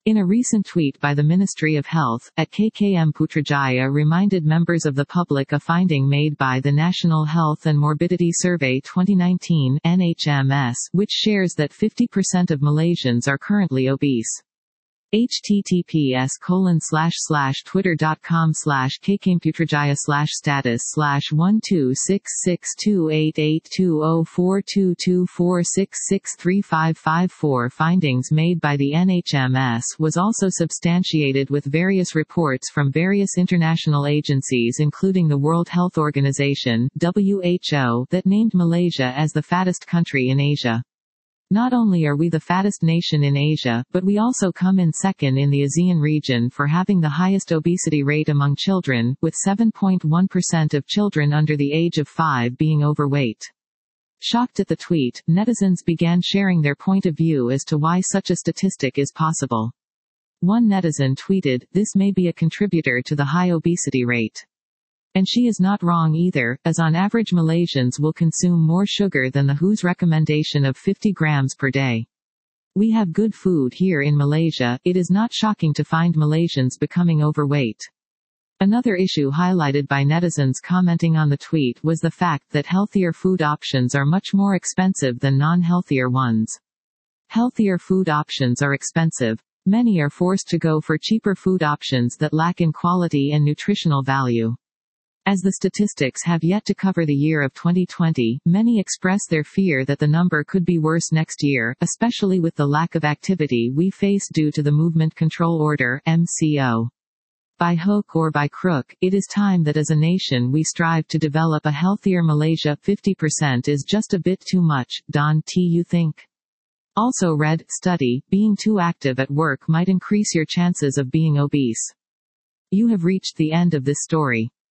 In a recent tweet by the Ministry of Health, at KKM Putrajaya reminded members of the public a finding made by the National Health and Morbidity Survey 2019 (NHMS), which shares that 50% of Malaysians are currently obese. https://twitter.com/kkmputrajaya/status/1266288204224663554 Findings made by the NHMS was also substantiated with various reports from various international agencies including the World Health Organization (WHO) that named Malaysia as the fattest country in Asia. Not only are we the fattest nation in Asia, but we also come in second in the ASEAN region for having the highest obesity rate among children, with 7.1% of children under the age of 5 being overweight. Shocked at the tweet, netizens began sharing their point of view as to why such a statistic is possible. One netizen tweeted, "This may be a contributor to the high obesity rate." And she is not wrong either, as on average Malaysians will consume more sugar than the WHO's recommendation of 50 grams per day. We have good food here in Malaysia, it is not shocking to find Malaysians becoming overweight. Another issue highlighted by netizens commenting on the tweet was the fact that healthier food options are much more expensive than non-healthier ones. Healthier food options are expensive. Many are forced to go for cheaper food options that lack in quality and nutritional value. As the statistics have yet to cover the year of 2020, many express their fear that the number could be worse next year, especially with the lack of activity we face due to the Movement Control Order (MCO). By hook or by crook, it is time that as a nation we strive to develop a healthier Malaysia. 50% is just a bit too much, Don T. You think? Also read, study, being too active at work might increase your chances of being obese. You have reached the end of this story.